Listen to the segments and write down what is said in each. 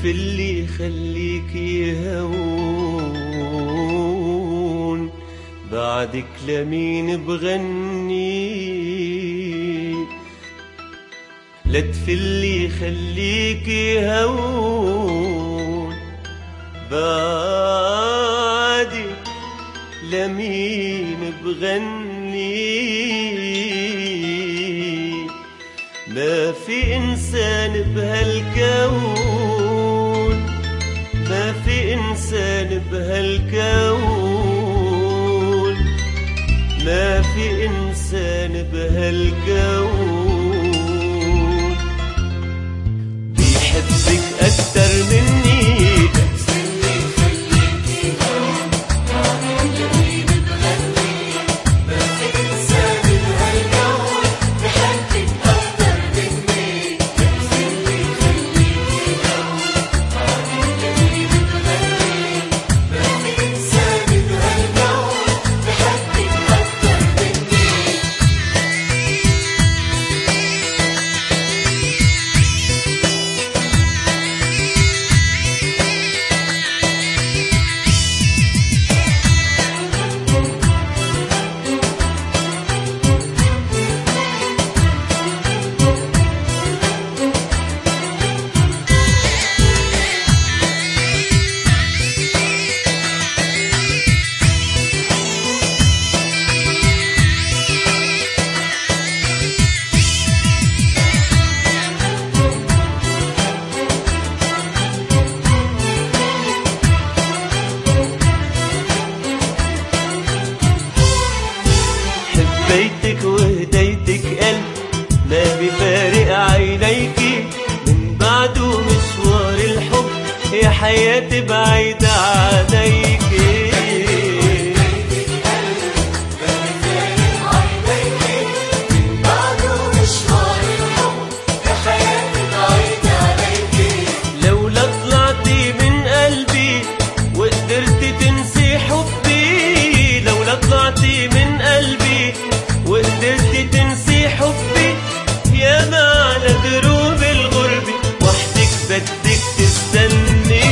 تفلي خليكي هون، بعدك لمين بغني؟ لا تفلي خليكي هون، بعدك لمين بغني؟ ما في إنسان بهالكون، ما في إنسان بهالكون، ما في إنسان بهالكون بيحبك أكتر مني. حبيتك وهديتك قلب ما بفارق عينيكي، من بعده مشوار الحب يا حياتي بعيدة عليكي. لولا طلعتي من قلبي وقدرتي تنسي حبي، لولا طلعتي من قلبي وقدرتي تنسي حبي، يا ما على دروب الغربة وحدك بدك تستني.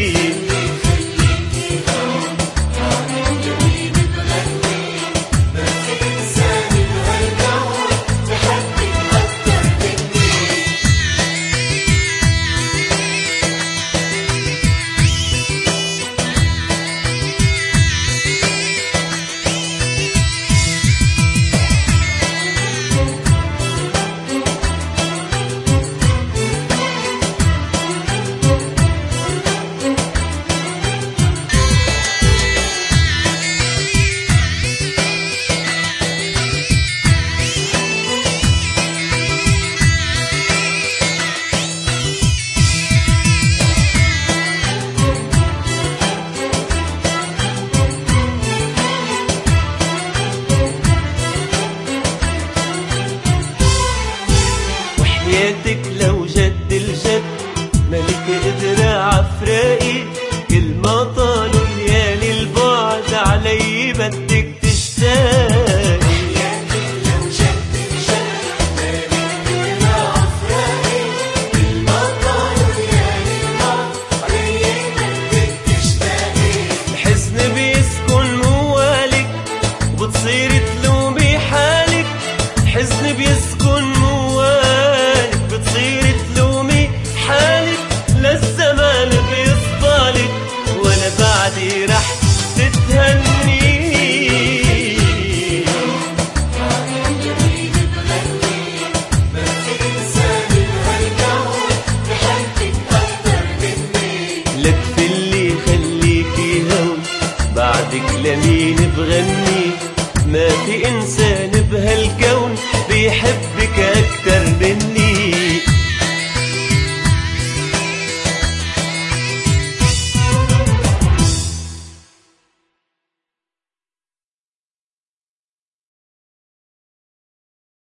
حياتك لو جد الجد ملك قدرة عفرائي، كل ما طالوا ليالي البعد علي بدك تشتاقي. حياتك لو جد الجد ملك قدرة عفرائي، كل ما طالوا ليالي البعد علي بدك تشتاقي. الحزن بيسكن موالك وبتصيري تلومي حالك، الحزن بيسكن موالك بتصيري تلومي حالك، للزمان بيفضلك وانا بعدي رح تتهني. لا تفلي خليكي هون، بعدك لمين بغني؟ ما في إنسان